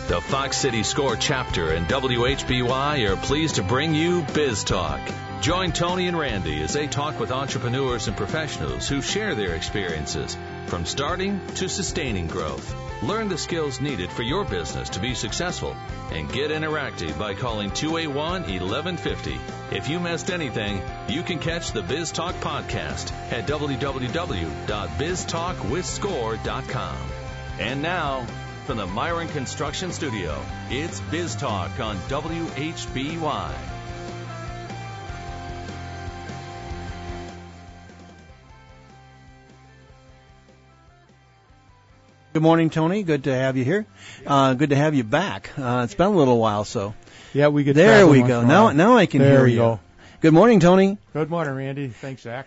The Fox City Score chapter and WHBY are pleased to bring you Biz Talk. Join Tony and Randy as they talk with entrepreneurs and professionals who share their experiences from starting to sustaining growth. Learn the skills needed for your business to be successful and get interactive by calling 281-1150. If you missed anything, you can catch the Biz Talk podcast at www.biztalkwithscore.com. And now, from the Myron Construction Studio, it's Biz Talk on WHBY. Good morning, Tony. Good to have you here. Good to have you back. It's been a little while, so. Yeah, we get. There we go. Now I can hear you. Go. Good morning, Tony. Good morning, Randy. Thanks, Zach.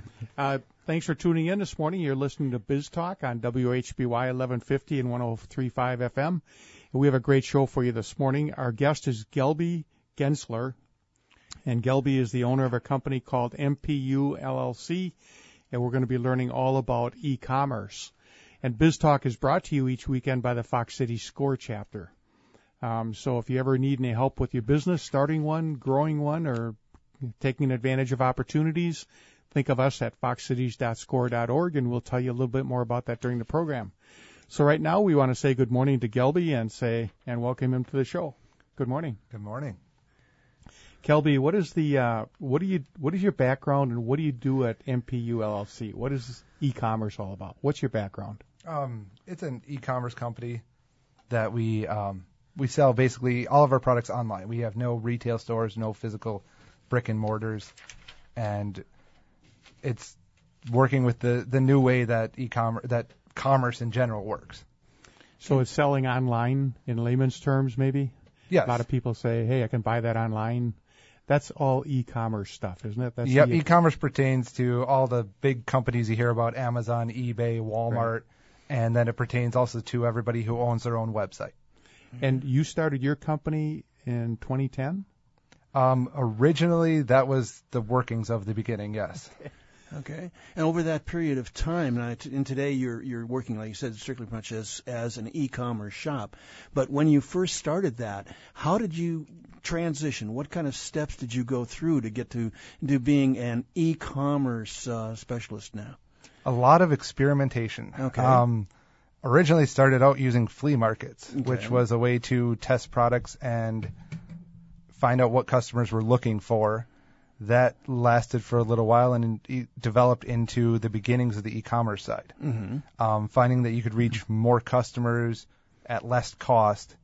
Thanks for tuning in this morning. You're listening to Biz Talk on WHBY 1150 and 103.5 FM. And we have a great show for you this morning. Our guest is Gelby Gensler, and Gelby is the owner of a company called MPU LLC, and we're going to be learning all about e-commerce. And Biz Talk is brought to you each weekend by the Fox City Score chapter. So if you ever need any help with your business, starting one, growing one, or taking advantage of opportunities, think of us at foxcities.score.org, and we'll tell you a little bit more about that during the program. So right now we want to say good morning to Gelby and welcome him to the show. Good morning. Good morning. Gelby, what is your background, and what do you do at MPU LLC? What is e-commerce all about? What's your background? It's an e-commerce company that we sell basically all of our products online. We have no retail stores, no physical brick and mortars, and it's working with the new way that commerce in general works. So it's selling online in layman's terms, maybe? Yes. A lot of people say, hey, I can buy that online. That's all e-commerce stuff, isn't it? Yep, e-commerce pertains to all the big companies you hear about, Amazon, eBay, Walmart, right. And then it pertains also to everybody who owns their own website. And you started your company in 2010? Originally, that was the workings of the beginning, yes. Okay. And over that period of time, and today you're working, like you said, strictly much as an e-commerce shop. But when you first started that, how did you transition? What kind of steps did you go through to get to being an e-commerce specialist now? A lot of experimentation. Okay. Originally started out using flea markets, okay, which was a way to test products and find out what customers were looking for. That lasted for a little while and developed into the beginnings of the e-commerce side. Mm-hmm. Finding that you could reach more customers at less cost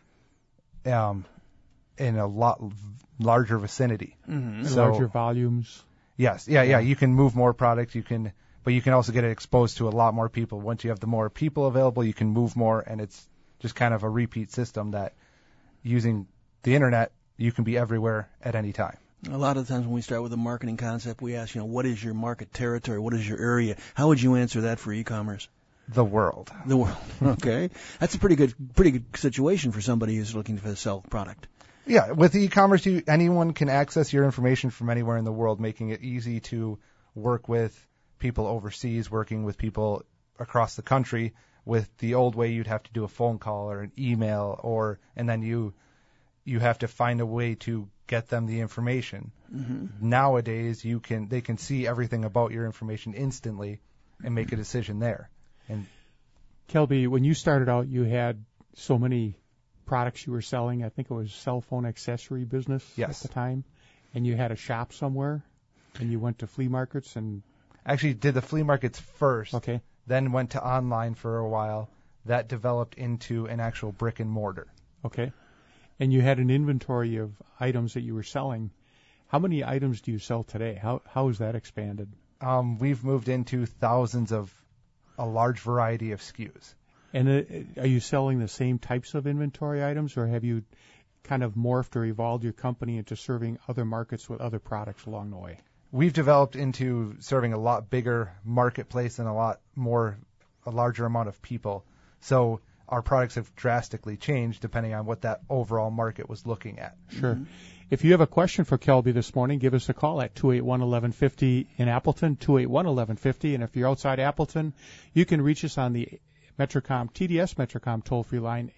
in a lot larger vicinity. Mm-hmm. So, larger volumes. Yes. Yeah. You can move more product. But you can also get it exposed to a lot more people. Once you have the more people available, you can move more, and it's just kind of a repeat system that using the internet, you can be everywhere at any time. A lot of times when we start with a marketing concept, we ask, what is your market territory? What is your area? How would you answer that for e-commerce? The world. The world. Okay. That's a pretty good situation for somebody who's looking to sell product. Yeah. With e-commerce, anyone can access your information from anywhere in the world, making it easy to work with people overseas, working with people across the country. With the old way, you'd have to do a phone call or an email, and then you have to find a way to get them the information. Mm-hmm. Nowadays, they can see everything about your information instantly and make a decision there. And Gelby, when you started out, you had so many products you were selling. I think it was cell phone accessory business yes. at the time, and you had a shop somewhere, and you went to flea markets and. Actually did the flea markets first, okay, then went to online for a while. That developed into an actual brick and mortar. Okay. And you had an inventory of items that you were selling. How many items do you sell today? How has that expanded? We've moved into thousands of a large variety of SKUs. And are you selling the same types of inventory items, or have you kind of morphed or evolved your company into serving other markets with other products along the way? We've developed into serving a lot bigger marketplace and a larger amount of people. So our products have drastically changed depending on what that overall market was looking at. Sure. Mm-hmm. If you have a question for Gelby this morning, give us a call at 281-1150 in Appleton, 281-1150. And if you're outside Appleton, you can reach us on the Metrocom, TDS Metrocom toll-free line,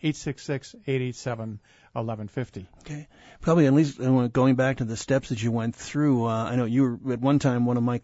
866-887-1150. Okay. Probably at least going back to the steps that you went through, I know you were at one time one of my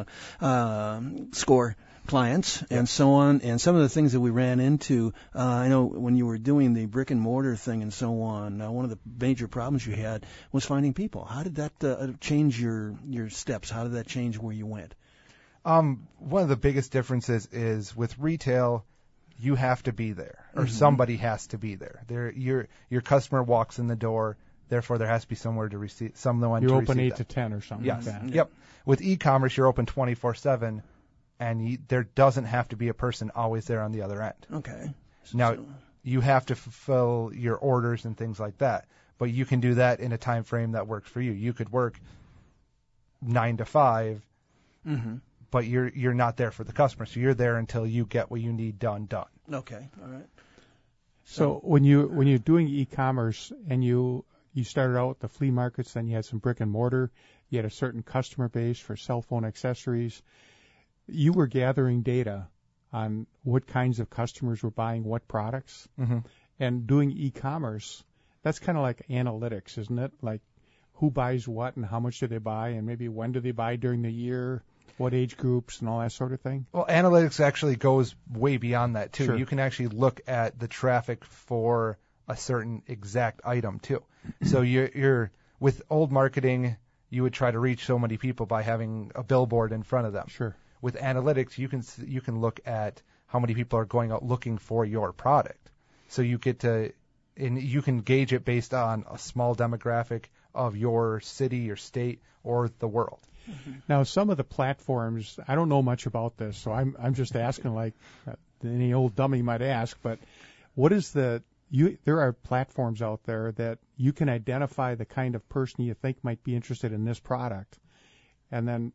SCORE clients and so on, and some of the things that we ran into, I know when you were doing the brick and mortar thing and so on, one of the major problems you had was finding people. How did that change your steps? How did that change where you went? One of the biggest differences is with retail, you have to be there, or somebody has to be there. Your customer walks in the door, therefore there has to be somewhere to receive, someone You're to open receive 8 to 10 or something Yes. like that. Yep. With e-commerce, you're open 24/7, and there doesn't have to be a person always there on the other end. Okay. Now, you have to fulfill your orders and things like that, but you can do that in a time frame that works for you. You could work 9 to 5, but you're not there for the customer, so you're there until you get what you need done. Okay. All right. So when you're doing e-commerce and you started out with the flea markets, then you had some brick and mortar, you had a certain customer base for cell phone accessories. You were gathering data on what kinds of customers were buying what products, and doing e-commerce. That's kind of like analytics, isn't it? Like who buys what and how much do they buy, and maybe when do they buy during the year, what age groups, and all that sort of thing. Well, analytics actually goes way beyond that too. Sure. You can actually look at the traffic for a certain exact item too. So you're with old marketing, you would try to reach so many people by having a billboard in front of them. Sure. With analytics, you can look at how many people are going out looking for your product. So you get to, and you can gauge it based on a small demographic of your city, your state, or the world. Now, some of the platforms, I don't know much about this, so I'm just asking like any old dummy might ask, but what is there are platforms out there that you can identify the kind of person you think might be interested in this product, and then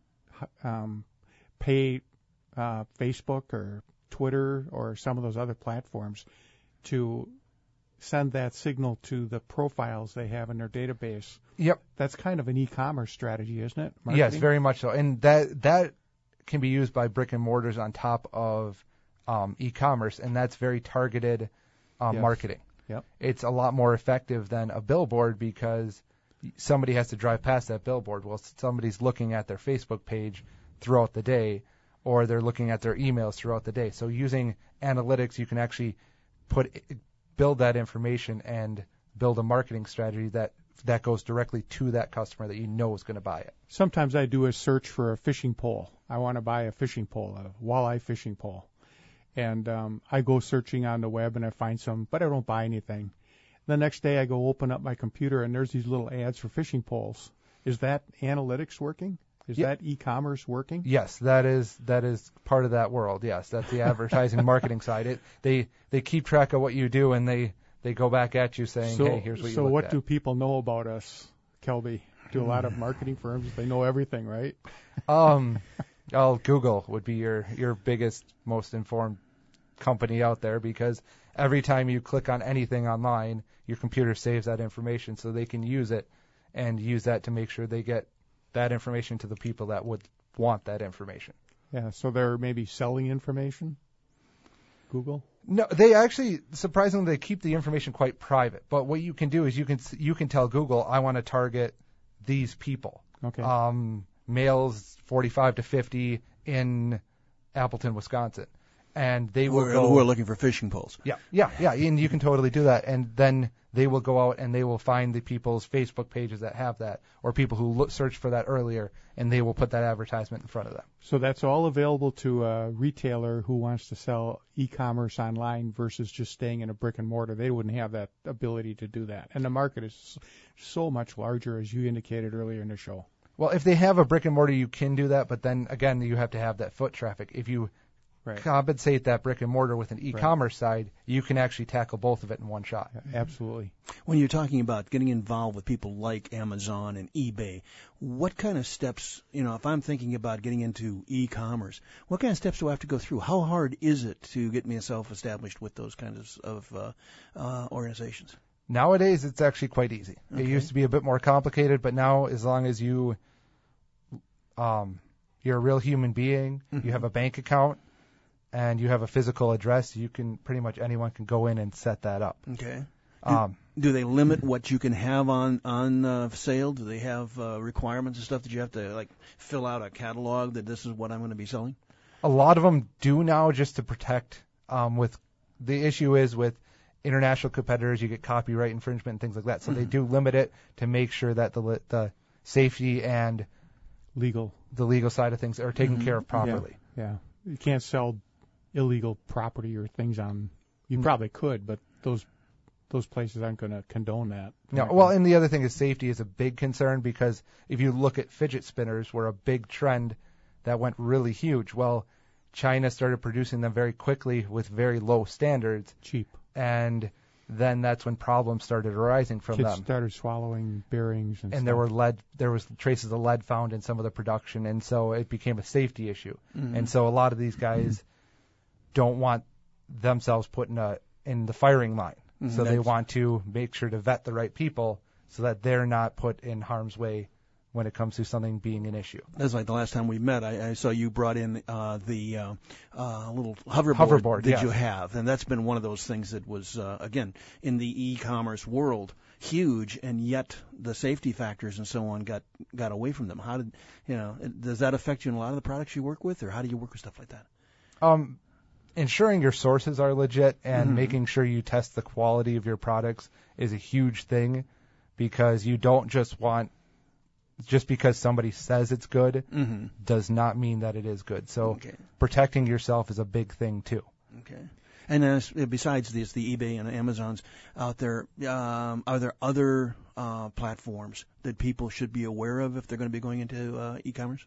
pay Facebook or Twitter or some of those other platforms to send that signal to the profiles they have in their database. Yep. That's kind of an e-commerce strategy, isn't it? Marketing? Yes, very much so. And that can be used by brick and mortars on top of e-commerce, and that's very targeted marketing. Yep. It's a lot more effective than a billboard because somebody has to drive past that billboard. Well, somebody's looking at their Facebook page throughout the day, or they're looking at their emails throughout the day. So using analytics, you can actually build that information and build a marketing strategy that goes directly to that customer that you know is going to buy it. Sometimes I do a search for a fishing pole. I want to buy a fishing pole, a walleye fishing pole. And I go searching on the web and I find some, but I don't buy anything. The next day I go open up my computer and there's these little ads for fishing poles. Is that analytics working? Is that e-commerce working? Yes, that is part of that world. Yes, that's the advertising marketing side. They keep track of what you do and they go back at you saying, hey, here's what you So looked what at. do people know about us, Kelby? Do a lot of marketing firms, they know everything, right? Google would be your biggest, most informed company out there because every time you click on anything online, your computer saves that information so they can use it and use that to make sure they get that information to the people that would want that information. Yeah, so they're maybe selling information, Google? No, they actually, surprisingly, they keep the information quite private. But what you can do is you can tell Google, I want to target these people. Okay. Males 45 to 50 in Appleton, Wisconsin. And they will go... Who are looking for fishing poles. Yeah, and you can totally do that. And then they will go out and they will find the people's Facebook pages that have that, or people who searched for that earlier, and they will put that advertisement in front of them. So that's all available to a retailer who wants to sell e-commerce online versus just staying in a brick and mortar. They wouldn't have that ability to do that. And the market is so much larger, as you indicated earlier in the show. Well, if they have a brick and mortar, you can do that, but then, again, you have to have that foot traffic. If you compensate that brick and mortar with an e-commerce side, you can actually tackle both of it in one shot. Absolutely. When you're talking about getting involved with people like Amazon and eBay, what kind of steps, if I'm thinking about getting into e-commerce, what kind of steps do I have to go through? How hard is it to get myself established with those kinds of organizations? Nowadays, it's actually quite easy. Okay. It used to be a bit more complicated, but now, as long as you're a real human being, you have a bank account, and you have a physical address, anyone can go in and set that up. Okay. Do they limit what you can have on sale? Do they have requirements and stuff that you have to like fill out a catalog that this is what I'm going to be selling? A lot of them do now, just to protect. With the issue is with international competitors, you get copyright infringement and things like that. So they do limit it to make sure that the safety and the legal side of things are taken care of properly. Yeah. You can't sell illegal property or things on. You probably could, but those places aren't going to condone that. No. Well, and the other thing is safety is a big concern, because if you look at fidget spinners, were a big trend that went really huge. Well, China started producing them very quickly with very low standards. Cheap. And then that's when problems started arising from them. Kids started swallowing bearings and stuff. There was traces of lead found in some of the production, and so it became a safety issue. And so a lot of these guys don't want themselves put in the firing line. So they want to make sure to vet the right people so that they're not put in harm's way when it comes to something being an issue. That's like the last time we met. I saw you brought in the little hoverboard that you have, and that's been one of those things that was, again, in the e-commerce world, huge, and yet the safety factors and so on got away from them. How does that affect you in a lot of the products you work with, or how do you work with stuff like that? Ensuring your sources are legit and making sure you test the quality of your products is a huge thing, because you don't just because somebody says it's good does not mean that it is good. So protecting yourself is a big thing too. Okay. And besides the eBay and Amazons out there, are there other platforms that people should be aware of if they're going to be going into e-commerce?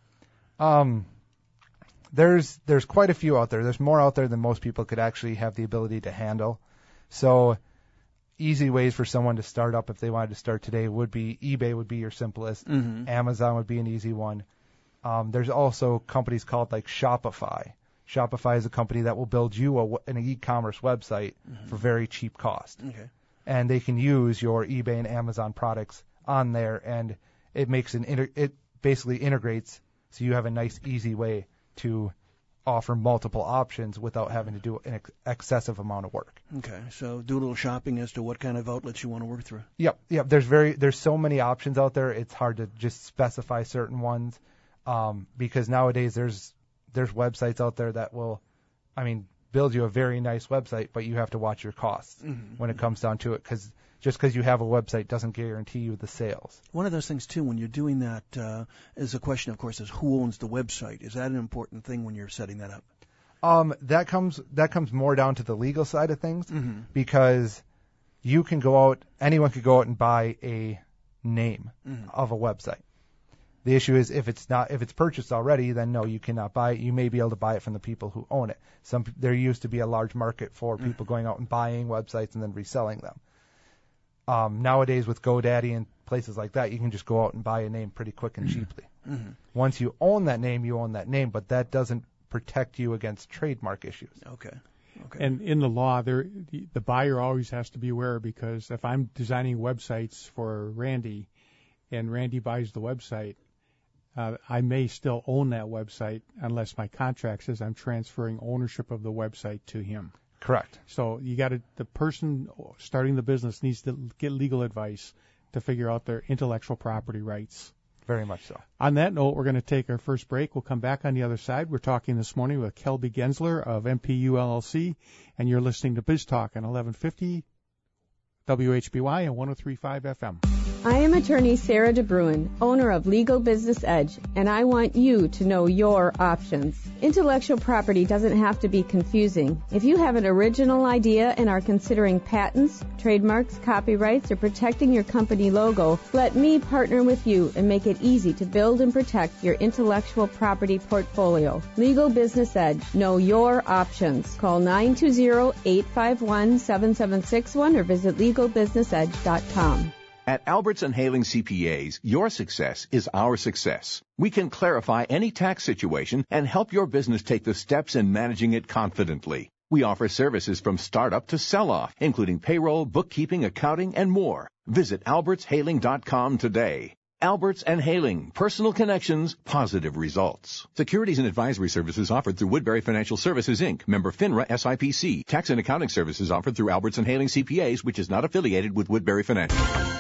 There's quite a few out there. There's more out there than most people could actually have the ability to handle. So easy ways for someone to start up if they wanted to start today would be eBay would be your simplest. Amazon would be an easy one. There's also companies called like Shopify. Shopify is a company that will build you an e-commerce website for very cheap cost. Okay. And they can use your eBay and Amazon products on there, and it makes it basically integrates so you have a nice, easy way to offer multiple options without having to do an excessive amount of work. Okay, so do a little shopping as to what kind of outlets you want to work through. Yep. There's so many options out there. It's hard to just specify certain ones, because nowadays there's websites out there that will, build you a very nice website, but you have to watch your costs when it comes down to it, because just because you have a website doesn't guarantee you the sales. One of those things, too, when you're doing that, is a question, of course, is who owns the website. Is that an important thing when you're setting that up? That comes more down to the legal side of things, because anyone could go out and buy a name of a website. The issue is if it's purchased already, then no, you cannot buy it. You may be able to buy it from the people who own it. There used to be a large market for people going out and buying websites and then reselling them. Nowadays with GoDaddy and places like that, you can just go out and buy a name pretty quick and cheaply. Once you own that name, you own that name, but that doesn't protect you against trademark issues. Okay. And in the law, the buyer always has to be aware, because if I'm designing websites for Randy and Randy buys the website, I may still own that website unless my contract says I'm transferring ownership of the website to him. Correct. So the person starting the business needs to get legal advice to figure out their intellectual property rights. Very much so. On that note, we're going to take our first break. We'll come back on the other side. We're talking this morning with Kelby Gensler of MPU LLC, and you're listening to Biz Talk on 1150 WHBY and 103.5 FM. I am attorney Sarah DeBruin, owner of Legal Business Edge, and I want you to know your options. Intellectual property doesn't have to be confusing. If you have an original idea and are considering patents, trademarks, copyrights, or protecting your company logo, let me partner with you and make it easy to build and protect your intellectual property portfolio. Legal Business Edge. Know your options. Call 920-851-7761 or visit legalbusinessedge.com. At Alberts & Haling CPAs, your success is our success. We can clarify any tax situation and help your business take the steps in managing it confidently. We offer services from startup to sell-off, including payroll, bookkeeping, accounting, and more. Visit albertshaling.com today. Alberts and Haling. Personal connections, positive results. Securities and advisory services offered through Woodbury Financial Services, Inc., member FINRA SIPC. Tax and accounting services offered through Alberts and Haling CPAs, which is not affiliated with Woodbury Financial.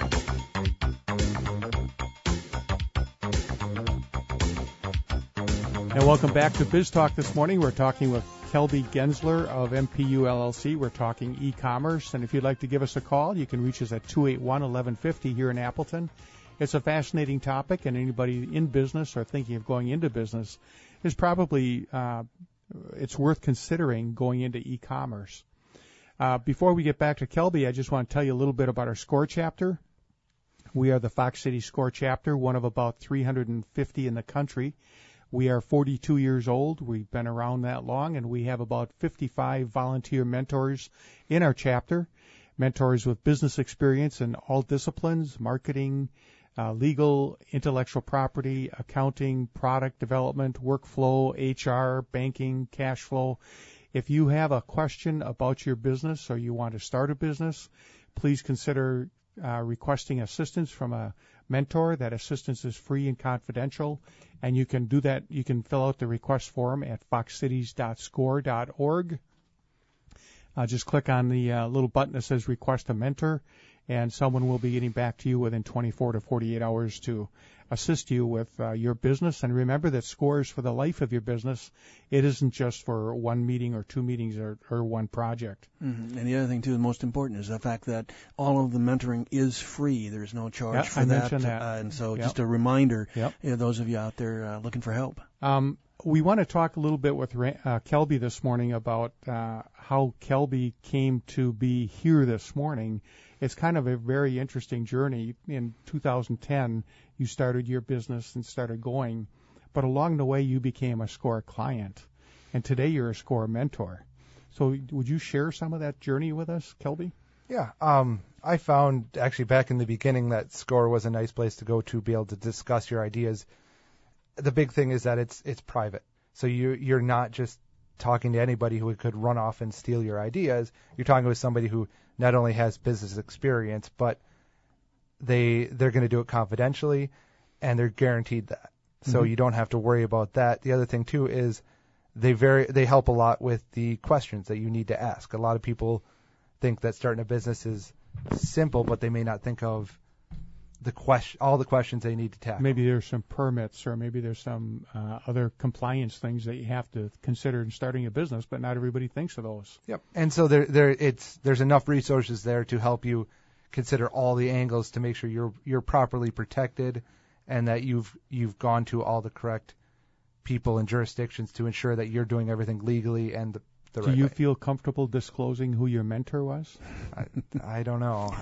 And welcome back to Biz Talk this morning. We're talking with Kelby Gensler of MPU LLC. We're talking e-commerce. And if you'd like to give us a call, you can reach us at 281-1150 here in Appleton. It's a fascinating topic, and anybody in business or thinking of going into business is probably, it's worth considering going into e-commerce. Before we get back to Kelby, I just want to tell you a little bit about our SCORE chapter. We are the Fox City SCORE chapter, one of about 350 in the country. We are 42 years old. We've been around that long, and we have about 55 volunteer mentors in our chapter, mentors with business experience in all disciplines, marketing, legal, intellectual property, accounting, product development, workflow, HR, banking, cash flow. If you have a question about your business or you want to start a business, please consider requesting assistance from a mentor. That assistance is free and confidential, and you can do that. You can fill out the request form at foxcities.score.org. Just click on the little button that says Request a Mentor, and someone will be getting back to you within 24 to 48 hours to assist you with your business. And remember that SCORE is for the life of your business. It isn't just for one meeting or two meetings or one project. Mm-hmm. And the other thing, too, the most important is the fact that all of the mentoring is free. There's no charge for I that. mentioned that. And so just a reminder, Yep. Those of you out there looking for help. We want to talk a little bit with Kelby this morning about how Kelby came to be here this morning. It's kind of a very interesting journey. In 2010, you started your business and started going, but along the way you became a SCORE client, and today you're a SCORE mentor. So would you share some of that journey with us, Kelby? Yeah. I found actually back in the beginning that SCORE was a nice place to go to be able to discuss your ideas. The big thing is that it's private. So you're not just talking to anybody who could run off and steal your ideas. You're talking with somebody who not only has business experience, but they're going to do it confidentially, and they're guaranteed that. So you don't have to worry about that. The other thing too is they help a lot with the questions that you need to ask. A lot of people think that starting a business is simple, but they may not think of all the questions they need to tackle. Maybe there's some permits, or maybe there's some other compliance things that you have to consider in starting a business, but not everybody thinks of those. Yep. And so there's enough resources there to help you consider all the angles to make sure you're properly protected, and that you've gone to all the correct people and jurisdictions to ensure that you're doing everything legally and the right way. Do you feel comfortable disclosing who your mentor was? I don't know.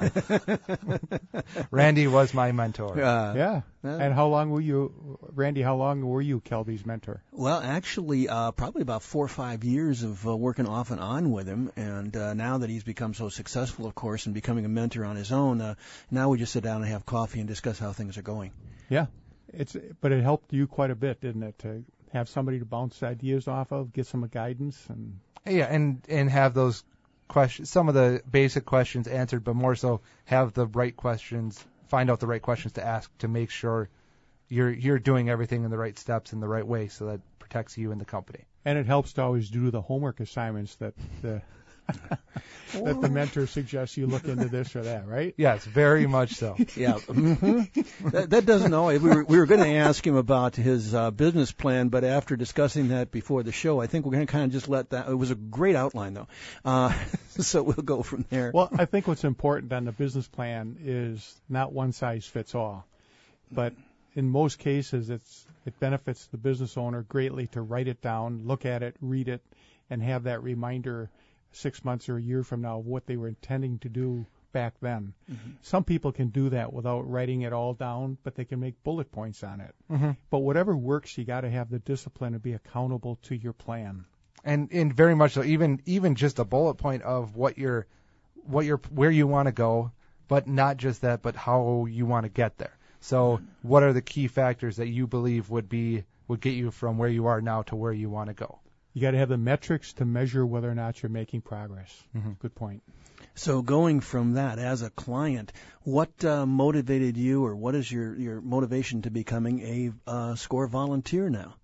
Randy was my mentor. Yeah. And how long were you, Randy, Kelby's mentor? Well, actually, probably about 4 or 5 years of working off and on with him. And now that he's become so successful, of course, and becoming a mentor on his own, now we just sit down and have coffee and discuss how things are going. Yeah. But it helped you quite a bit, didn't it, to have somebody to bounce ideas off of, get some guidance, and have those questions, some of the basic questions answered, but more so have the right questions, find out the right questions to ask to make sure you're doing everything in the right steps in the right way, so that protects you and the company. And it helps to always do the homework assignments that the mentor suggests you look into this or that, right? Yes, very much so. Yeah. That doesn't always. We were going to ask him about his business plan, but after discussing that before the show, I think we're going to kind of just let that. It was a great outline, though. So we'll go from there. Well, I think what's important on the business plan is not one size fits all, but in most cases, it benefits the business owner greatly to write it down, look at it, read it, and have that reminder 6 months or a year from now of what they were intending to do back then. Mm-hmm. Some people can do that without writing it all down, but they can make bullet points on it. Mm-hmm. But whatever works, you got to have the discipline to be accountable to your plan. And very much so, even just a bullet point of where you want to go, but not just that, but how you want to get there. So what are the key factors that you believe would get you from where you are now to where you want to go? You got to have the metrics to measure whether or not you're making progress. Mm-hmm. Good point. So going from that as a client, what motivated you, or what is your motivation to becoming a SCORE volunteer now?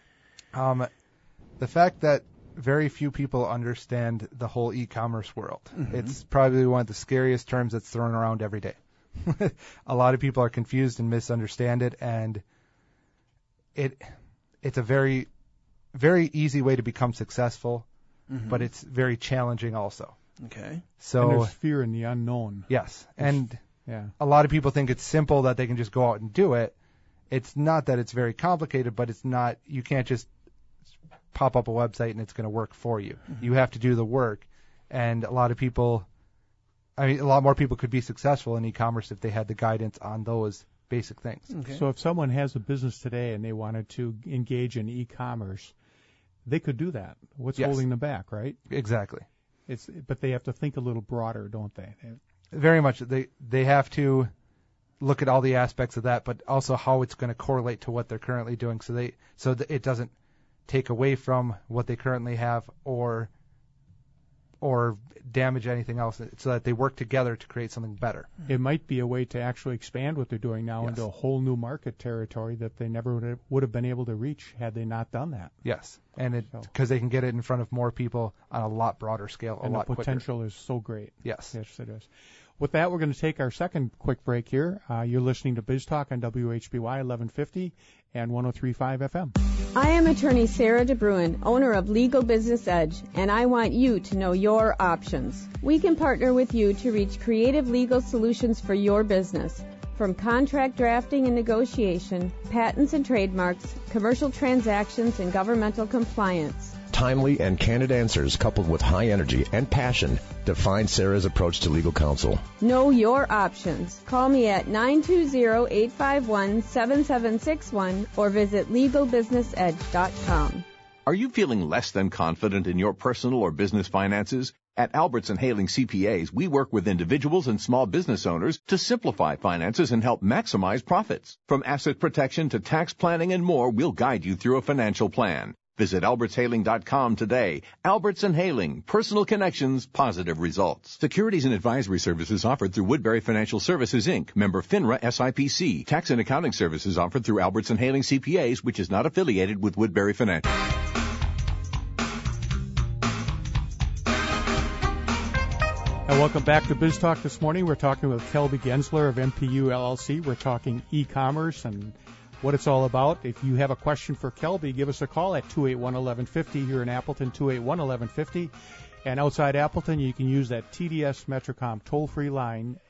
The fact that very few people understand the whole e-commerce world. Mm-hmm. It's probably one of the scariest terms that's thrown around every day. A lot of people are confused and misunderstand it, and it's a very, very easy way to become successful, but it's very challenging also. Okay. So and there's fear in the unknown. Yes, and Yeah. a lot of people think it's simple, that they can just go out and do it. It's not that it's very complicated, but it's not. You can't just pop up a website and it's going to work for you. Mm-hmm. You have to do the work, and a lot more people could be successful in e-commerce if they had the guidance on those basic things. Okay. So if someone has a business today and they wanted to engage in e-commerce, they could do that. What's Yes. holding them back, right? Exactly. But they have to think a little broader, don't they? Very much. They have to look at all the aspects of that, but also how it's going to correlate to what they're currently doing, so that it doesn't take away from what they currently have or damage anything else, so that they work together to create something better. It might be a way to actually expand what they're doing now Yes. into a whole new market territory that they never would have been able to reach had they not done that. Yes, and because they can get it in front of more people on a lot broader scale, And a lot the quicker. potential is so great. Yes. Yes, it is. With that, we're going to take our second quick break here. You're listening to Biz Talk on WHBY 1150 and 103.5 FM. I am attorney Sarah DeBruin, owner of Legal Business Edge, and I want you to know your options. We can partner with you to reach creative legal solutions for your business. From contract drafting and negotiation, patents and trademarks, commercial transactions, and governmental compliance. Timely and candid answers coupled with high energy and passion define Sarah's approach to legal counsel. Know your options. Call me at 920-851-7761 or visit LegalBusinessEdge.com. Are you feeling less than confident in your personal or business finances? At Albertson Haling CPAs, we work with individuals and small business owners to simplify finances and help maximize profits. From asset protection to tax planning and more, we'll guide you through a financial plan. Visit albertshaling.com today. Albertson Haling, personal connections, positive results. Securities and advisory services offered through Woodbury Financial Services, Inc., member FINRA SIPC. Tax and accounting services offered through Albertson Haling CPAs, which is not affiliated with Woodbury Financial. And welcome back to Biz Talk this morning. We're talking with Kelby Gensler of MPU LLC. We're talking e-commerce and what it's all about. If you have a question for Kelby, give us a call at 281-1150 here in Appleton, 281-1150. And outside Appleton, you can use that TDS Metrocom toll-free line,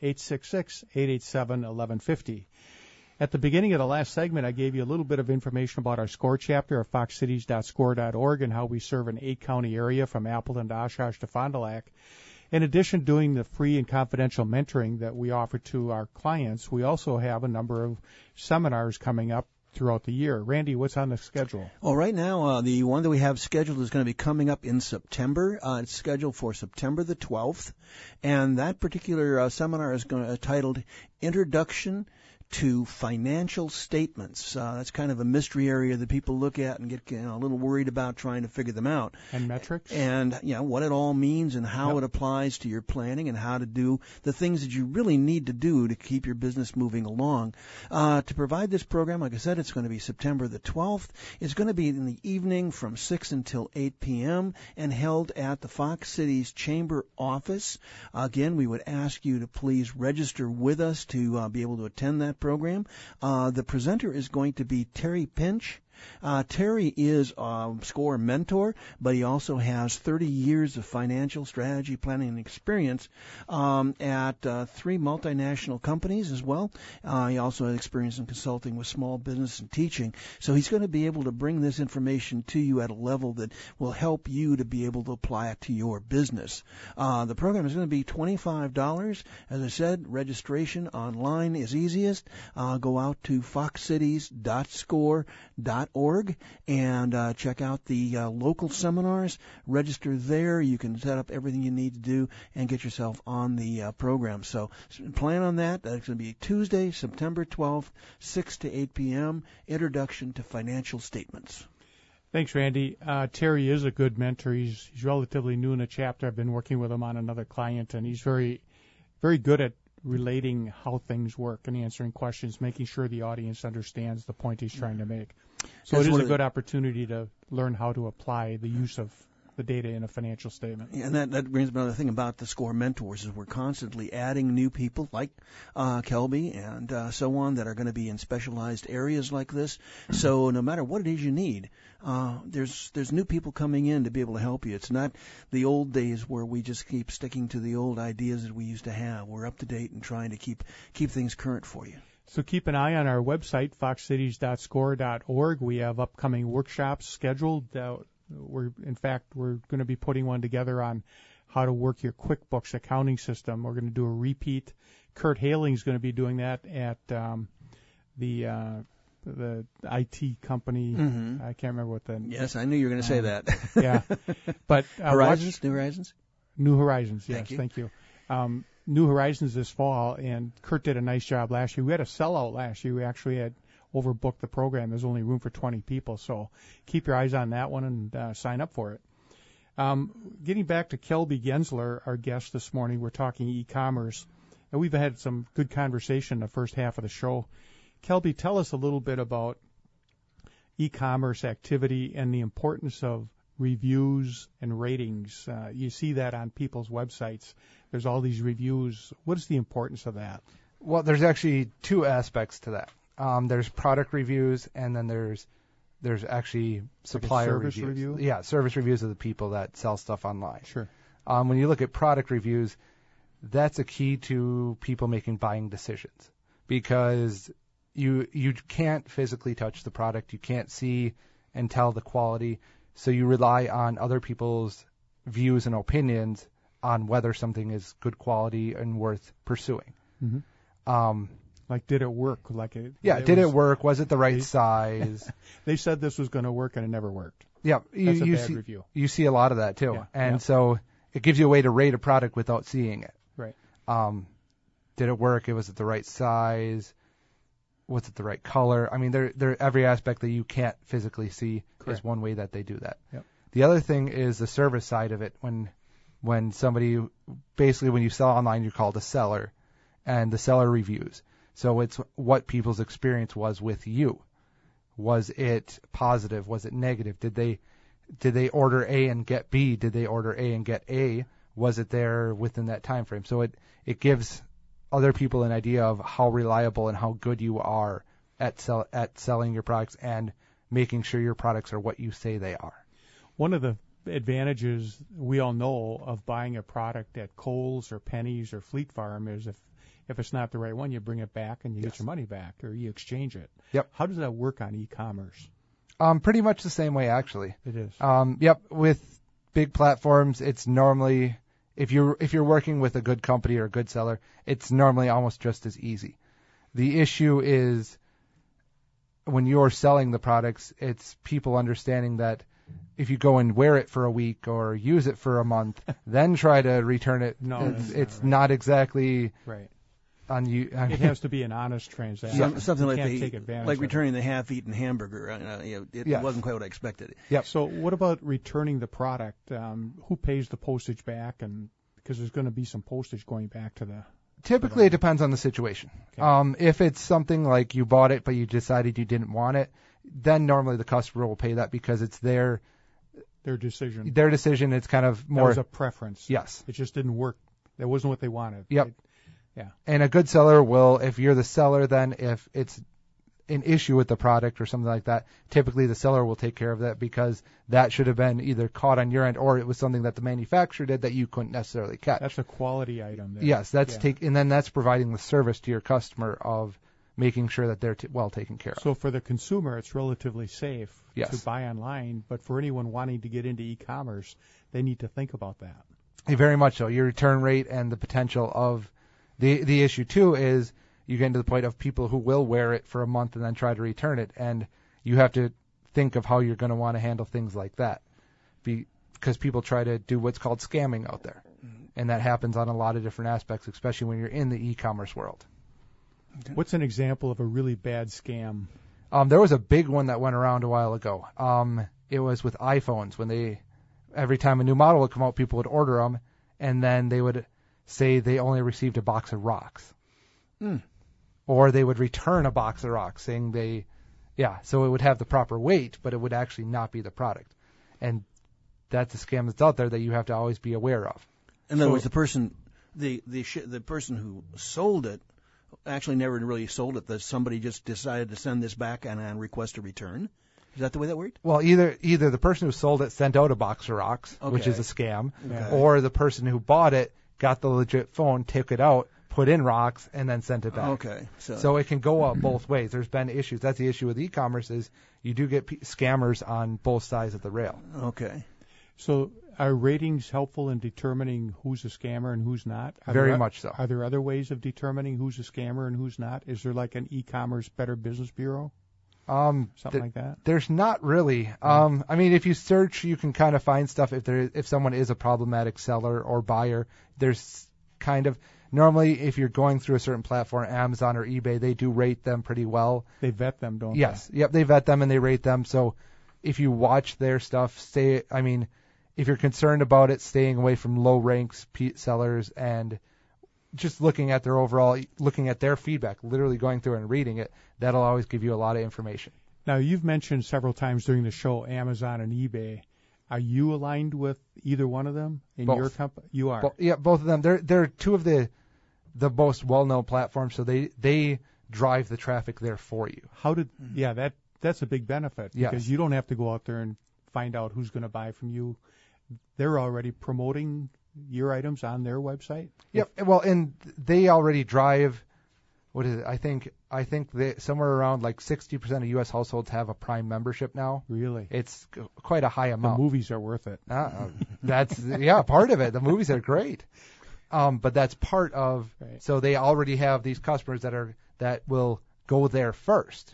866-887-1150. At the beginning of the last segment, I gave you a little bit of information about our SCORE chapter at foxcities.score.org and how we serve an 8-county area from Appleton to Oshkosh to Fond du Lac. In addition to doing the free and confidential mentoring that we offer to our clients, we also have a number of seminars coming up throughout the year. Randy, what's on the schedule? Well, right now, the one that we have scheduled is going to be coming up in September. It's scheduled for September the 12th, and that particular seminar is titled Introduction to Financial Statements. That's kind of a mystery area that people look at and get a little worried about trying to figure them out. And metrics? And what it all means and how it applies to your planning and how to do the things that you really need to do to keep your business moving along. To provide this program, like I said, it's going to be September the 12th. It's going to be in the evening from 6 until 8 p.m. and held at the Fox Cities Chamber office. Again, we would ask you to please register with us to be able to attend that program. The presenter is going to be Terry Pinch. Terry is a SCORE mentor, but he also has 30 years of financial strategy planning and experience at 3 multinational companies as well. He also has experience in consulting with small business and teaching. So he's going to be able to bring this information to you at a level that will help you to be able to apply it to your business. The program is going to be $25. As I said, registration online is easiest. Go out to foxcities.score.org and check out the local seminars. Register there. You can set up everything you need to do and get yourself on the program. So plan on that. That's going to be Tuesday, September 12th, 6 to 8 p.m. Introduction to Financial Statements. Thanks, Randy. Terry is a good mentor. He's relatively new in the chapter. I've been working with him on another client, and he's very, very good at relating how things work and answering questions, making sure the audience understands the point he's trying to make. So it is a good opportunity to learn how to apply the use of the data in a financial statement. Yeah, and that brings up another thing about the SCORE mentors is we're constantly adding new people like Kelby and so on that are going to be in specialized areas like this. So no matter what it is you need, there's new people coming in to be able to help you. It's not the old days where we just keep sticking to the old ideas that we used to have. We're up to date and trying to keep things current for you. So keep an eye on our website, foxcities.score.org. We have upcoming workshops scheduled. We're going to be putting one together on how to work your QuickBooks accounting system. We're going to do a repeat. Kurt Haling's going to be doing that at the IT company. Mm-hmm. I can't remember what the. Yes, I knew you were going to say that. Yeah, but Horizons, New Horizons. New Horizons. Yes, thank you. New Horizons this fall, and Kurt did a nice job last year. We had a sellout last year. We actually had overbooked the program. There's only room for 20 people, so keep your eyes on that one and sign up for it. Getting back to Kelby Gensler, our guest this morning, we're talking e-commerce, and we've had some good conversation in the first half of the show. Kelby, tell us a little bit about e-commerce activity and the importance of reviews and ratings. You see that on people's websites. There's all these reviews. What is the importance of that? Well, there's actually two aspects to that. There's product reviews, and then there's actually supplier like a service review. Yeah, service reviews of the people that sell stuff online. Sure. When you look at product reviews, that's a key to people making buying decisions because you can't physically touch the product. You can't see and tell the quality, so you rely on other people's views and opinions on whether something is good quality and worth pursuing. Mm-hmm. Like, did it work? Did it work? Was it the right size? They said this was going to work, and it never worked. Yeah, That's a bad review. You see a lot of that, too. Yeah. And so it gives you a way to rate a product without seeing it. Right. Did it work? Was it the right size? Was it the right color? I mean, every aspect that you can't physically see is one way that they do that. Yep. The other thing is the service side of it. When somebody, basically when you sell online, you're called a seller, and the seller reviews. So it's what people's experience was with you. Was it positive? Was it negative? Did they order A and get B? Did they order A and get A? Was it there within that time frame? So it gives other people an idea of how reliable and how good you are at selling your products and making sure your products are what you say they are. One of the advantages we all know of buying a product at Kohl's or Penny's or Fleet Farm is if it's not the right one, you bring it back and you get your money back or you exchange it. Yep. How does that work on e-commerce? Pretty much the same way, actually. It is. Yep. With big platforms, it's normally if you're working with a good company or a good seller, it's normally almost just as easy. The issue is when you're selling the products, it's people understanding that if you go and wear it for a week or use it for a month, then try to return it, it's not exactly right. On you. It has to be an honest transaction. Something like returning the half-eaten hamburger. It wasn't quite what I expected. Yep. So what about returning the product? Who pays the postage back? And because there's going to be some postage going back to the. Typically, it depends on the situation. Okay. If it's something like you bought it but you decided you didn't want it, then normally the customer will pay that because it's their decision. Their decision. It's kind of more. That was a preference. Yes. It just didn't work. That wasn't what they wanted. Yep. Yeah. And a good seller will, if you're the seller, then if it's an issue with the product or something like that, typically the seller will take care of that because that should have been either caught on your end or it was something that the manufacturer did that you couldn't necessarily catch. That's a quality item there. Yes, and then that's providing the service to your customer of making sure that they're well taken care of. So for the consumer, it's relatively safe to buy online, but for anyone wanting to get into e-commerce, they need to think about that. Very much so. Your return rate and the potential of the issue too is you get to the point of people who will wear it for a month and then try to return it, and you have to think of how you're going to want to handle things like that, because people try to do what's called scamming out there, and that happens on a lot of different aspects, especially when you're in the e-commerce world. What's an example of a really bad scam? There was a big one that went around a while ago. it was with iPhones when every time a new model would come out, people would order them, and then they would say they only received a box of rocks. Or they would return a box of rocks saying so it would have the proper weight, but it would actually not be the product. And that's a scam that's out there that you have to always be aware of. In other words, the person who sold it actually never really sold it. That somebody just decided to send this back and request a return. Is that the way that worked? Well, either the person who sold it sent out a box of rocks, which is a scam, or the person who bought it got the legit phone, took it out, put in rocks, and then sent it back. Okay. So it can go up both ways. There's been issues. That's the issue with e-commerce is you do get scammers on both sides of the rail. Okay. So are ratings helpful in determining who's a scammer and who's not? Very much so. Are there other ways of determining who's a scammer and who's not? Is there like an e-commerce Better Business Bureau? Something like that? There's not really. I mean, if you search, you can kind of find stuff if someone is a problematic seller or buyer. There's kind of normally if you're going through a certain platform, Amazon or eBay, they do rate them pretty well. They vet them, don't they? Yes. Yep. They vet them and they rate them. So if you watch their stuff, if you're concerned about it, staying away from low ranks sellers and just looking at their feedback, literally going through and reading it, that'll always give you a lot of information. Now, you've mentioned several times during the show Amazon and eBay. Are you aligned with either one of them in your company? You are. Both of them. They're two of the most well-known platforms, so they drive the traffic there for you. That's a big benefit because you don't have to go out there and find out who's going to buy from you. They're already promoting your items on their website? Yep. Well, and they already drive. What is it? I think somewhere around like 60% of U.S. households have a Prime membership now. Really? It's quite a high amount. The movies are worth it. That's part of it. The movies are great. But that's part of. Right. So they already have these customers that will go there first.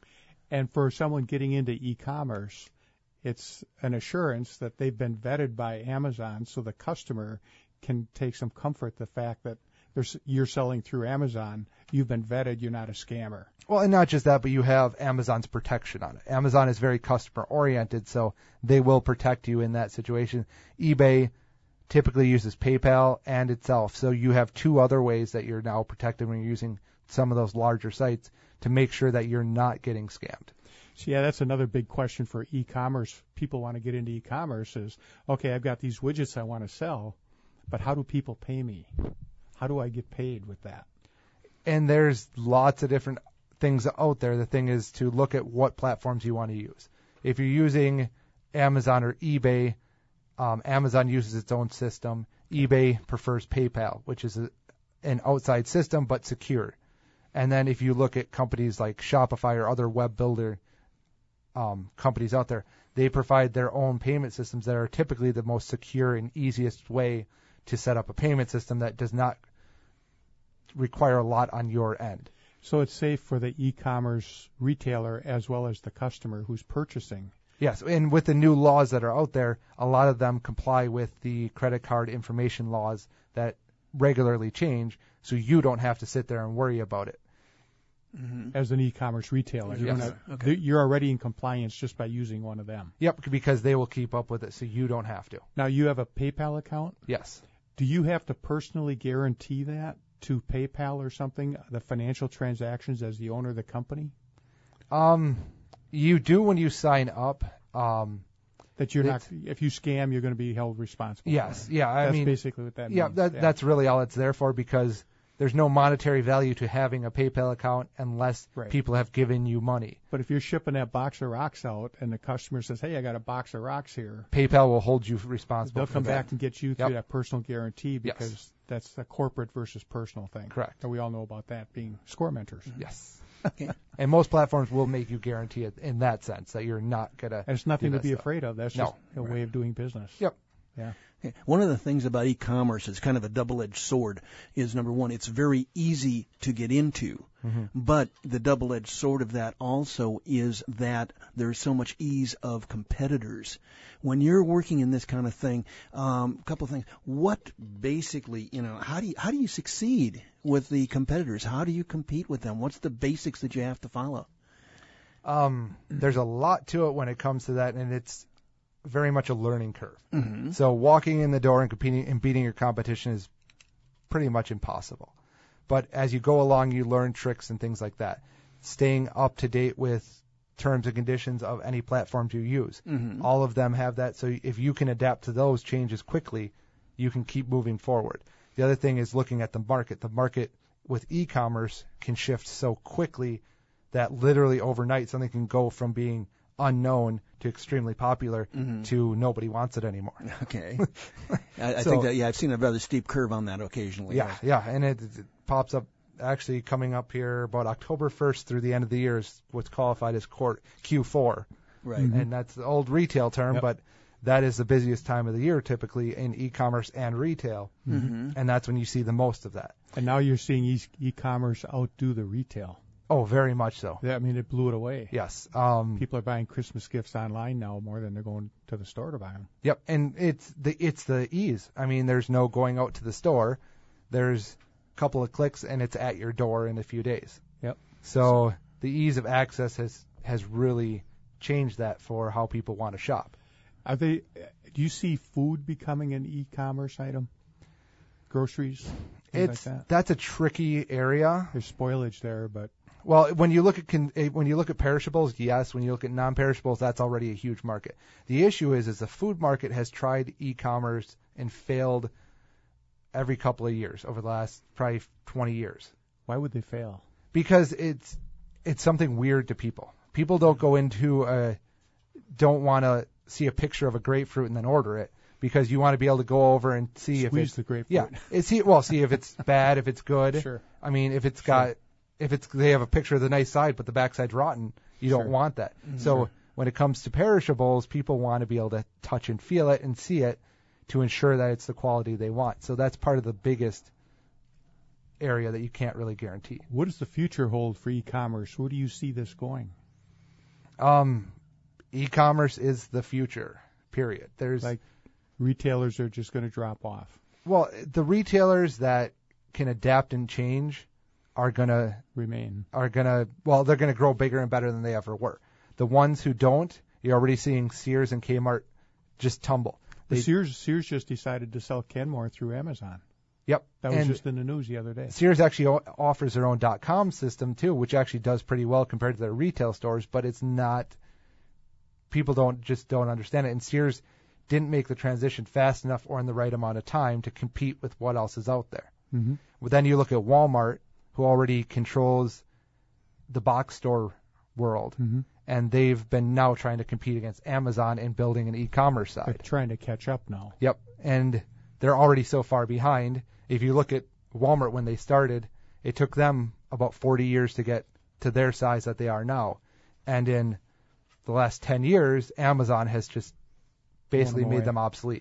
And for someone getting into e-commerce, it's an assurance that they've been vetted by Amazon, so the customer can take some comfort the fact that you're selling through Amazon. You've been vetted. You're not a scammer. Well, and not just that, but you have Amazon's protection on it. Amazon is very customer-oriented, so they will protect you in that situation. eBay typically uses PayPal and itself, so you have two other ways that you're now protected when you're using some of those larger sites to make sure that you're not getting scammed. So, that's another big question for e-commerce. People want to get into e-commerce is, okay, I've got these widgets I want to sell, but how do people pay me? How do I get paid with that? And there's lots of different things out there. The thing is to look at what platforms you want to use. If you're using Amazon or eBay, Amazon uses its own system. eBay prefers PayPal, which is an outside system but secure. And then if you look at companies like Shopify or other web builder companies out there, they provide their own payment systems that are typically the most secure and easiest way to set up a payment system that does not require a lot on your end. So it's safe for the e-commerce retailer as well as the customer who's purchasing. Yes, and with the new laws that are out there, a lot of them comply with the credit card information laws that regularly change, so you don't have to sit there and worry about it. Mm-hmm. As an e-commerce retailer, you're already in compliance just by using one of them. Yep, because they will keep up with it, so you don't have to. Now, you have a PayPal account? Yes. Do you have to personally guarantee that to PayPal or something, the financial transactions as the owner of the company? You do when you sign up. That you're not, if you scam, you're going to be held responsible. Yes, for yeah. That's basically what that means. That's really all it's there for, because there's no monetary value to having a PayPal account unless people have given you money. But if you're shipping that box of rocks out and the customer says, hey, I got a box of rocks here, PayPal will hold you responsible. They'll come back and get you through that personal guarantee because that's a corporate versus personal thing. Correct. And we all know about that being score mentors. Yes. Okay. And most platforms will make you guarantee it in that sense, that you're not going to. There's nothing to be afraid of. That's just a way of doing business. Yep. Yeah. One of the things about e-commerce is kind of a double-edged sword is, number one, it's very easy to get into, but the double-edged sword of that also is that there's so much ease of competitors. When you're working in this kind of thing, a couple of things. What basically, how do you succeed with the competitors? How do you compete with them? What's the basics that you have to follow? There's a lot to it when it comes to that, and it's very much a learning curve. Mm-hmm. So walking in the door and competing and beating your competition is pretty much impossible. But as you go along, you learn tricks and things like that. Staying up to date with terms and conditions of any platforms you use. Mm-hmm. All of them have that. So if you can adapt to those changes quickly, you can keep moving forward. The other thing is looking at the market. The market with e-commerce can shift so quickly that literally overnight something can go from being unknown to extremely popular to nobody wants it anymore. Okay. I think that, I've seen a rather steep curve on that occasionally. Yeah, and it pops up actually coming up here about October 1st through the end of the year is what's qualified as Q4. Right. And that's the old retail term, Yep. but that is the busiest time of the year typically in e-commerce and retail, and that's when you see the most of that. And now you're seeing e-commerce outdo the retail. Oh, very much so. I mean, it blew it away. Yes. People are buying Christmas gifts online now more than they're going to the store to buy them. Yep, and it's the ease. I mean, there's no going out to the store. There's a couple of clicks, and it's at your door in a few days. Yep. So the ease of access has really changed that for how people want to shop. Do you see food becoming an e-commerce item? Groceries, things like that? That's a tricky area. There's spoilage there, but Well, when you look at perishables, yes. When you look at non-perishables, that's already a huge market. The issue is the food market has tried e-commerce and failed every couple of years over the last probably 20 years. why would they fail? Because it's something weird to people. People don't go into don't want to see a picture of a grapefruit and then order it because you want to be able to go over and see Squeeze if it's the grapefruit. Yeah, see if it's bad, if it's good. Sure. I mean, if they have a picture of the nice side but the backside's rotten, you don't want that. So when it comes to perishables, people want to be able to touch and feel it and see it to ensure that it's the quality they want. So that's part of the biggest area that you can't really guarantee. What does the future hold for e-commerce? Where do you see this going? E-commerce is the future, period. There's Like retailers are just going to drop off. Well, the retailers that can adapt and change are going to Remain. they're going to grow bigger and better than they ever were. The ones who don't, you're already seeing Sears and Kmart just tumble. Sears just decided to sell Kenmore through Amazon. Yep. That was and just in the news the other day. Sears actually offers their own .com system too, which actually does pretty well compared to their retail stores, but it's not. People don't understand it, and Sears didn't make the transition fast enough or in the right amount of time to compete with what else is out there. Mm-hmm. Well, then you look at Walmart, who already controls the box store world, and they've been now trying to compete against Amazon and building an e-commerce side. They're trying to catch up now. Yep, and they're already so far behind. If you look at Walmart when they started, it took them about 40 years to get to their size that they are now. And in the last 10 years, Amazon has just basically made them obsolete.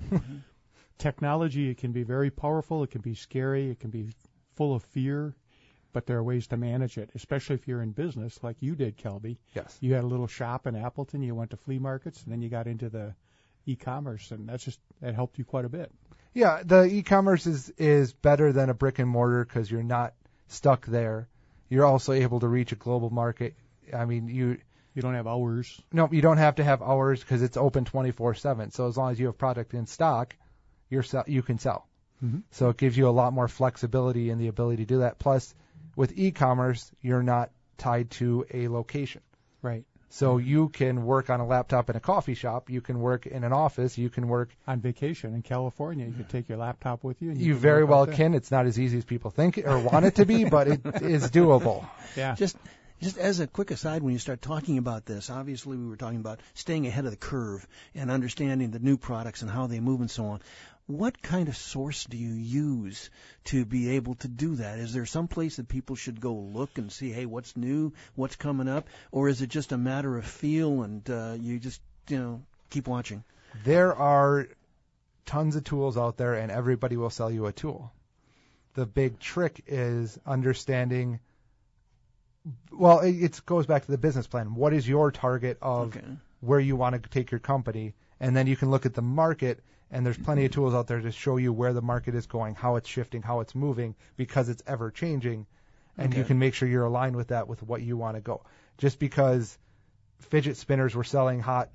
Technology, it can be very powerful. It can be scary. It can be full of fear. But there are ways to manage it, especially if you're in business like you did, Kelby. Yes. You had a little shop in Appleton. You went to flea markets, and then you got into the e-commerce, and that helped you quite a bit. Yeah, the e-commerce is better than a brick and mortar because you're not stuck there. You're also able to reach a global market. I mean, you don't have hours. No, you don't have to have hours because it's open 24/7. So as long as you have product in stock, you can sell. Mm-hmm. So it gives you a lot more flexibility and the ability to do that. Plus, with e-commerce, you're not tied to a location. Right. So you can work on a laptop in a coffee shop. You can work in an office. You can work on vacation in California. You could take your laptop with you. And you very well can. It's not as easy as people think or want it to be, but it is doable. Yeah. Just as a quick aside, when you start talking about this, obviously we were talking about staying ahead of the curve and understanding the new products and how they move and so on. What kind of source do you use to be able to do that? Is there some place that people should go look and see, hey, what's new, what's coming up, or is it just a matter of feel and you just keep watching? There are tons of tools out there, and everybody will sell you a tool. The big trick is understanding. Well, it goes back to the business plan. What is your target of where you want to take your company? And then you can look at the market, and there's plenty of tools out there to show you where the market is going, how it's shifting, how it's moving, because it's ever changing. and you can make sure you're aligned with that, with what you want to go. Just because fidget spinners were selling hot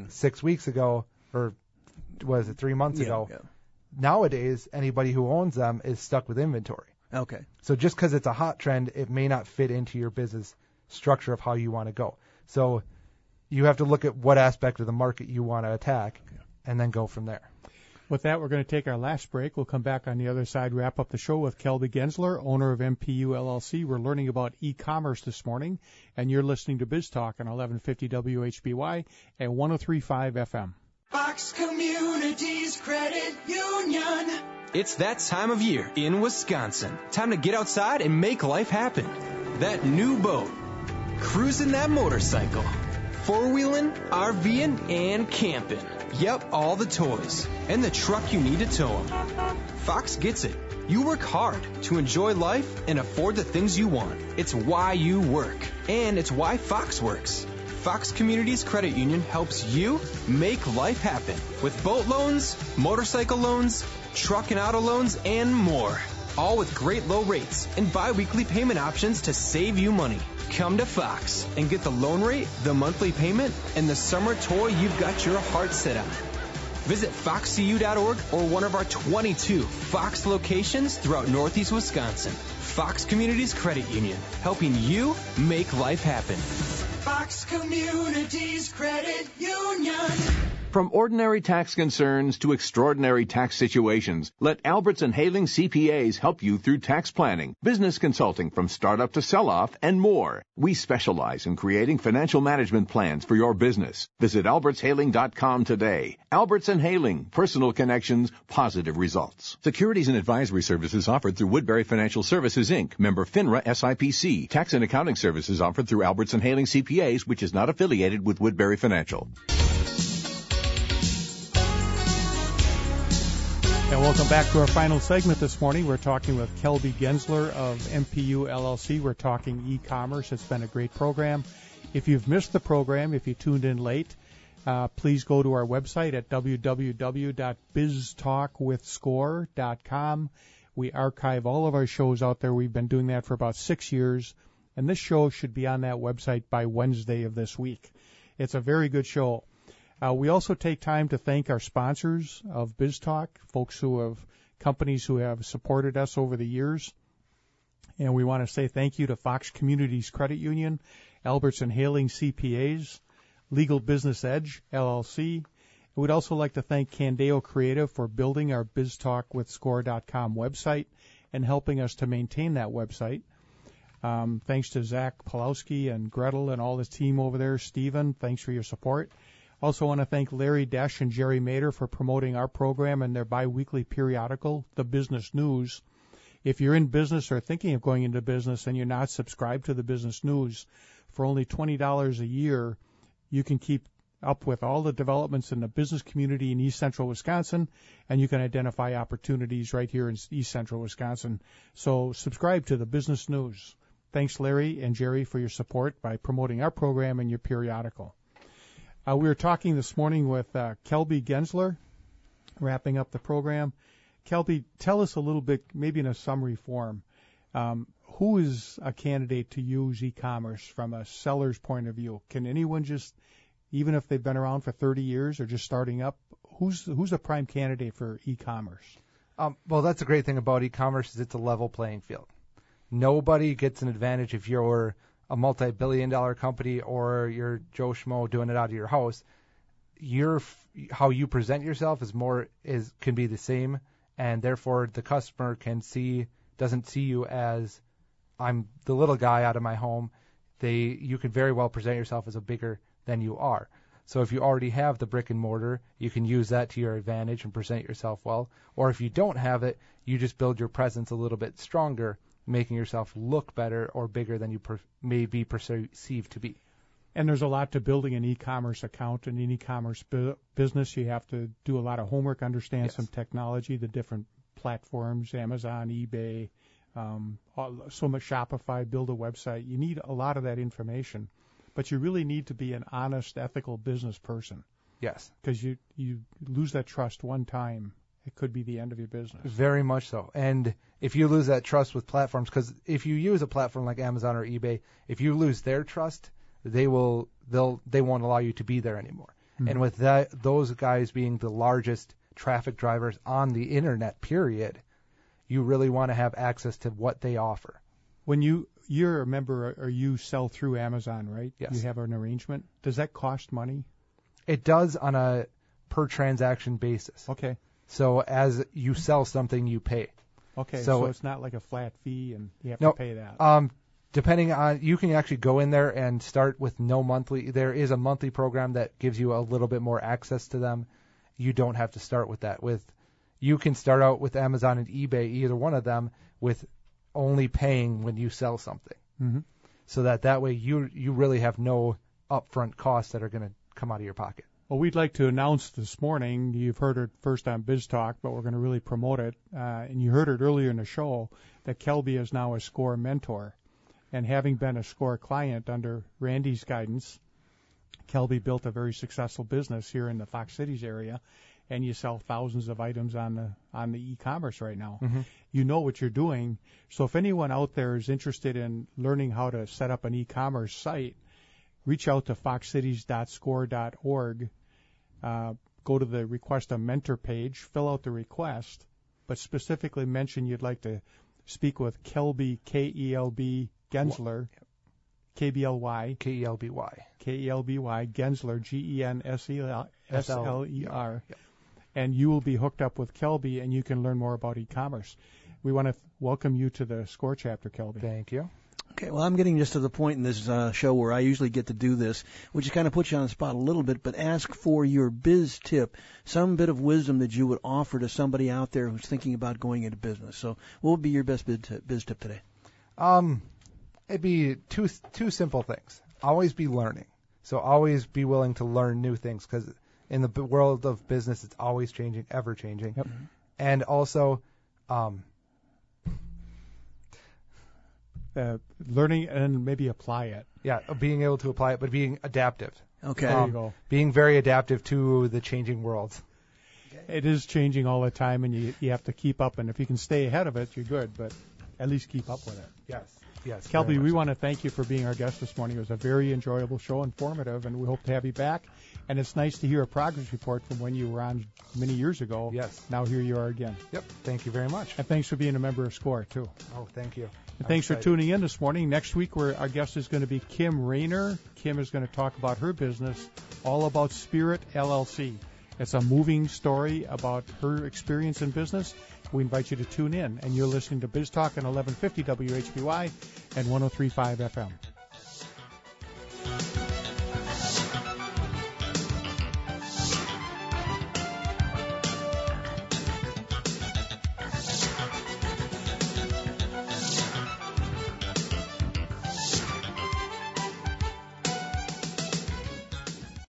6 weeks ago, or was it 3 months ago? Yeah. Nowadays, anybody who owns them is stuck with inventory. Okay. So just because it's a hot trend, it may not fit into your business structure of how you want to go. So you have to look at what aspect of the market you want to attack and then go from there. With that, we're going to take our last break. We'll come back on the other side, wrap up the show with Kelby Gensler, owner of MPU LLC. We're learning about e-commerce this morning, and you're listening to Biz Talk on 1150 WHBY and 103.5 FM. Fox Communities Credit Union. It's that time of year in Wisconsin. Time to get outside and make life happen. That new boat, cruising that motorcycle, four-wheeling, RVing, and camping. Yep, all the toys. And the truck you need to tow them. Fox gets it. You work hard to enjoy life and afford the things you want. It's why you work. And it's why Fox works. Fox Communities Credit Union helps you make life happen with boat loans, motorcycle loans, truck and auto loans, and more. All with great low rates and bi-weekly payment options to save you money. Come to Fox and get the loan rate, the monthly payment, and the summer toy you've got your heart set on. Visit foxcu.org or one of our 22 Fox locations throughout Northeast Wisconsin. Fox Communities Credit Union, helping you make life happen. Fox Communities Credit Union. From ordinary tax concerns to extraordinary tax situations, let Alberts and Haling CPAs help you through tax planning, business consulting from startup to sell-off, and more. We specialize in creating financial management plans for your business. Visit albertshaling.com today. Alberts and Haling, personal connections, positive results. Securities and advisory services offered through Woodbury Financial Services, Inc., member FINRA SIPC. Tax and accounting services offered through Alberts and Haling CPAs, which is not affiliated with Woodbury Financial. And welcome back to our final segment this morning. We're talking with Kelby Gensler of MPU LLC. We're talking e-commerce. It's been a great program. If you've missed the program, if you tuned in late, please go to our website at www.biztalkwithscore.com. We archive all of our shows out there. We've been doing that for about 6 years, and this show should be on that website by Wednesday of this week. It's a very good show. We also take time to thank our sponsors of Biz Talk, companies who have supported us over the years. And we want to say thank you to Fox Communities Credit Union, Alberts and Haling CPAs, Legal Business Edge, LLC. We'd also like to thank Candeo Creative for building our BizTalkWithScore.com website and helping us to maintain that website. Thanks to Zach Pulowski and Gretel and all his team over there. Stephen, thanks for your support. Also want to thank Larry Desch and Jerry Mader for promoting our program and their biweekly periodical, The Business News. If you're in business or thinking of going into business and you're not subscribed to The Business News, for only $20 a year, you can keep up with all the developments in the business community in East Central Wisconsin, and you can identify opportunities right here in East Central Wisconsin. So subscribe to The Business News. Thanks, Larry and Jerry, for your support by promoting our program and your periodical. We were talking this morning with Kelby Gensler, wrapping up the program. Kelby, tell us a little bit, maybe in a summary form, who is a candidate to use e-commerce from a seller's point of view? Can anyone just, even if they've been around for 30 years or just starting up, who's a prime candidate for e-commerce? Well, that's a great thing about e-commerce is it's a level playing field. Nobody gets an advantage if you're a multi-billion-dollar company or you're Joe Schmo doing it out of your house. How you present yourself can be the same, and therefore the customer doesn't see you as I'm the little guy out of my home. You can very well present yourself as a bigger than you are. So if you already have the brick and mortar, you can use that to your advantage and present yourself well. Or if you don't have it, you just build your presence a little bit stronger, making yourself look better or bigger than you may be perceived to be. And there's a lot to building an e-commerce account and an e-commerce business. You have to do a lot of homework, understand some technology, the different platforms, Amazon, eBay, so much Shopify, build a website. You need a lot of that information. But you really need to be an honest, ethical business person. Yes. Because you lose that trust one time, it could be the end of your business. Very much so. And if you lose that trust with platforms, because if you use a platform like Amazon or eBay, if you lose their trust, they won't allow you to be there anymore. Mm-hmm. And with those guys being the largest traffic drivers on the internet, period, you really want to have access to what they offer. When you're a member, or you sell through Amazon, right? Yes. You have an arrangement. Does that cost money? It does on a per transaction basis. Okay. So as you sell something, you pay. Okay. So it's not like a flat fee and you have to pay that. Depending on, you can actually go in there and start with no monthly. There is a monthly program that gives you a little bit more access to them. You don't have to start with that. You can start out with Amazon and eBay, either one of them, with only paying when you sell something. Mm-hmm. So that way you really have no upfront costs that are going to come out of your pocket. Well, we'd like to announce this morning, you've heard it first on Biz Talk, but we're going to really promote it. And you heard it earlier in the show that Kelby is now a SCORE mentor. And having been a SCORE client under Randy's guidance, Kelby built a very successful business here in the Fox Cities area, and you sell thousands of items on the e-commerce right now. Mm-hmm. You know what you're doing. So if anyone out there is interested in learning how to set up an e-commerce site, reach out to foxcities.score.org. Go to the Request a Mentor page, fill out the request, but specifically mention you'd like to speak with Kelby, K-E-L-B, Gensler, K-B-L-Y. K-E-L-B-Y. K-E-L-B-Y, Gensler, G-E-N-S-L-E-R. Yep. And you will be hooked up with Kelby, and you can learn more about e-commerce. We want to welcome you to the SCORE chapter, Kelby. Thank you. Okay, well, I'm getting just to the point in this show where I usually get to do this, which kind of puts you on the spot a little bit, but ask for your biz tip, some bit of wisdom that you would offer to somebody out there who's thinking about going into business. So what would be your best biz tip today? It'd be two simple things. Always be learning. So always be willing to learn new things, because in the world of business, it's always changing, ever changing. Yep. And also, learning and maybe apply it. Yeah, being able to apply it, but being adaptive. Okay. There you go. Being very adaptive to the changing world. It is changing all the time, and you have to keep up. And if you can stay ahead of it, you're good, but at least keep up with it. Yes. Kelby, we want to thank you for being our guest this morning. It was a very enjoyable show, informative, and we hope to have you back. And it's nice to hear a progress report from when you were on many years ago. Yes. Now here you are again. Yep. Thank you very much. And thanks for being a member of SCORE, too. Oh, thank you. And thanks for tuning in this morning. Next week, our guest is going to be Kim Rayner. Kim is going to talk about her business, all about Spirit LLC. It's a moving story about her experience in business. We invite you to tune in. And you're listening to Biz Talk on 1150 WHBY and 103.5 FM.